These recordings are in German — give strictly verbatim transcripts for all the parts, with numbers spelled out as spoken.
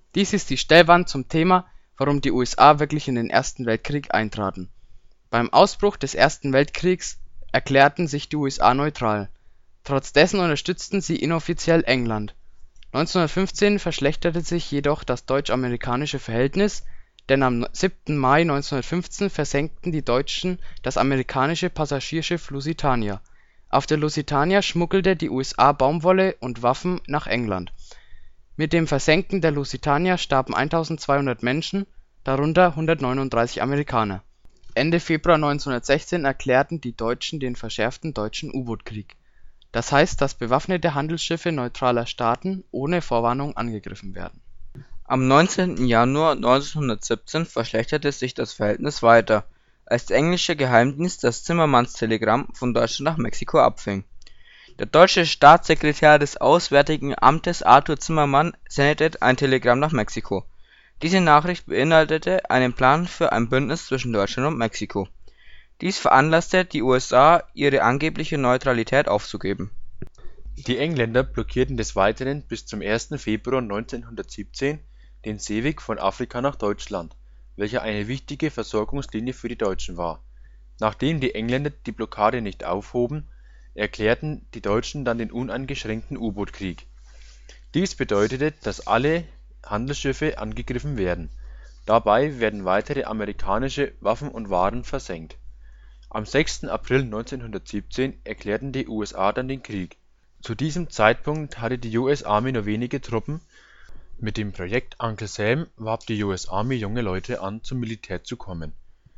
Dies ist die Stellwand zum Thema, warum die U S A wirklich in den Ersten Weltkrieg eintraten. Beim Ausbruch des Ersten Weltkriegs erklärten sich die U S A neutral. Trotz dessen unterstützten sie inoffiziell England. neunzehnhundertfünfzehn verschlechterte sich jedoch das deutsch-amerikanische Verhältnis, denn am siebten Mai neunzehnhundertfünfzehn versenkten die Deutschen das amerikanische Passagierschiff Lusitania. Auf der Lusitania schmuggelte die U S A Baumwolle und Waffen nach England. Mit dem Versenken der Lusitania starben eintausendzweihundert Menschen, darunter hundertneununddreißig Amerikaner. Ende Februar neunzehnhundertsechzehn erklärten die Deutschen den verschärften Deutschen U-Boot-Krieg. Das heißt, dass bewaffnete Handelsschiffe neutraler Staaten ohne Vorwarnung angegriffen werden. Am neunzehnten Januar neunzehnhundertsiebzehn verschlechterte sich das Verhältnis weiter, als der englische Geheimdienst das Zimmermannstelegramm von Deutschland nach Mexiko abfing. Der deutsche Staatssekretär des Auswärtigen Amtes Arthur Zimmermann sendete ein Telegramm nach Mexiko. Diese Nachricht beinhaltete einen Plan für ein Bündnis zwischen Deutschland und Mexiko. Dies veranlasste die U S A, ihre angebliche Neutralität aufzugeben. Die Engländer blockierten des Weiteren bis zum ersten Februar neunzehnhundertsiebzehn den Seeweg von Afrika nach Deutschland, welcher eine wichtige Versorgungslinie für die Deutschen war. Nachdem die Engländer die Blockade nicht aufhoben, erklärten die Deutschen dann den uneingeschränkten U-Boot-Krieg. Dies bedeutete, dass alle Handelsschiffe angegriffen werden. Dabei werden weitere amerikanische Waffen und Waren versenkt. Am sechsten April neunzehnhundertsiebzehn erklärten die U S A dann den Krieg. Zu diesem Zeitpunkt hatte die U S Army nur wenige Truppen. Mit dem Projekt Uncle Sam warb die U S Army junge Leute an, zum Militär zu kommen.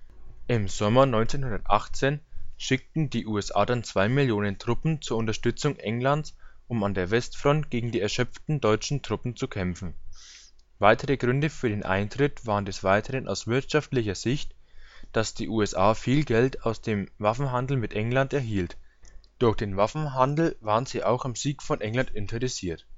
Im Sommer neunzehnhundertachtzehn schickten die U S A dann zwei Millionen Truppen zur Unterstützung Englands, um an der Westfront gegen die erschöpften deutschen Truppen zu kämpfen. Weitere Gründe für den Eintritt waren des Weiteren aus wirtschaftlicher Sicht, dass die U S A viel Geld aus dem Waffenhandel mit England erhielt. Durch den Waffenhandel waren sie auch am Sieg von England interessiert